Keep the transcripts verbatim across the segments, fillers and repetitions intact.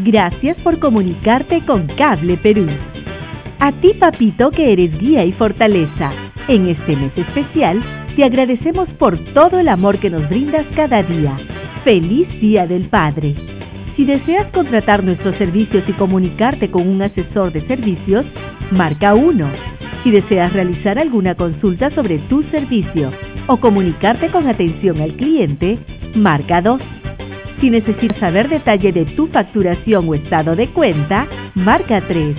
Gracias por comunicarte con Cable Perú. A ti, papito, que eres guía y fortaleza. En este mes especial, te agradecemos por todo el amor que nos brindas cada día. ¡Feliz Día del Padre! Si deseas contratar nuestros servicios y comunicarte con un asesor de servicios, marca uno. Si deseas realizar alguna consulta sobre tu servicio o comunicarte con atención al cliente, marca dos. Si necesitas saber detalle de tu facturación o estado de cuenta, marca tres.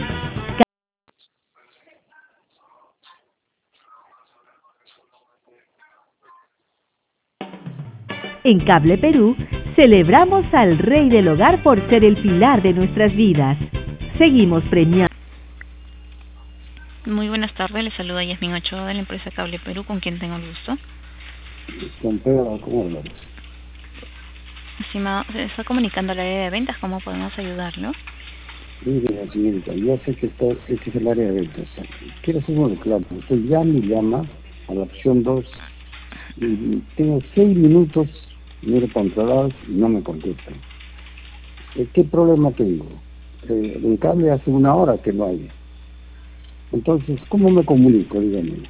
En Cable Perú, celebramos al Rey del Hogar por ser el pilar de nuestras vidas. Seguimos premiando. Muy buenas tardes, les saluda Yasmin Ochoa de la empresa Cable Perú, con quien tengo el gusto. Con Pedro, ¿cómo hablas? Estimado, se está comunicando al área de ventas, ¿cómo podemos ayudarlo? Mire, señorita, yo sé que está, este es el área de ventas. Quiero hacer un reclamo. Usted ya me llama a la opción dos y tengo seis minutos, miro controlados y no me contestan. ¿Qué problema tengo? Eh, en cable hace una hora que no hay. Entonces, ¿cómo me comunico? Dígame.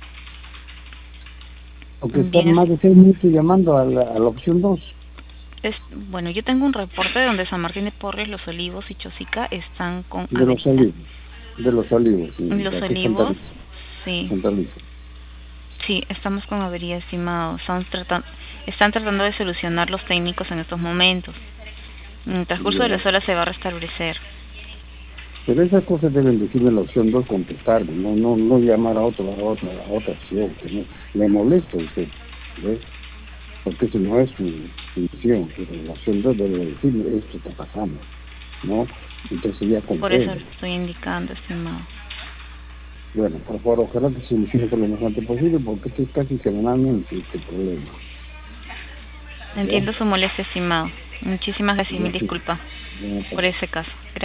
Porque están más de seis minutos llamando a la, a la opción dos. Es, bueno, yo tengo un reporte donde San Martín de Porres, Los Olivos y Chosica están con... De los olivos, de los olivos. Sí, los olivos, sí. Santa Luisa. Sí, estamos con avería, estimado. Están tratando, están tratando de solucionar los técnicos en estos momentos. En el transcurso yeah. de las horas se va a restablecer. Pero esas cosas deben decirme la opción dos, contestarme, no no no llamar a otra a otra, a otra opción. Que no, le molesta a usted, ¿ves? Porque eso no es su función, pero la opción dos debe decirme esto está pasando, ¿no? Entonces ya comprendo. Por eso lo estoy indicando, estimado. Bueno, por favor, ojalá que se solucione por lo más antes posible, porque esto es casi semanalmente este problema. Entiendo ¿Ya? su molestia, estimado. Muchísimas gracias y mil disculpas por ese caso. Gracias.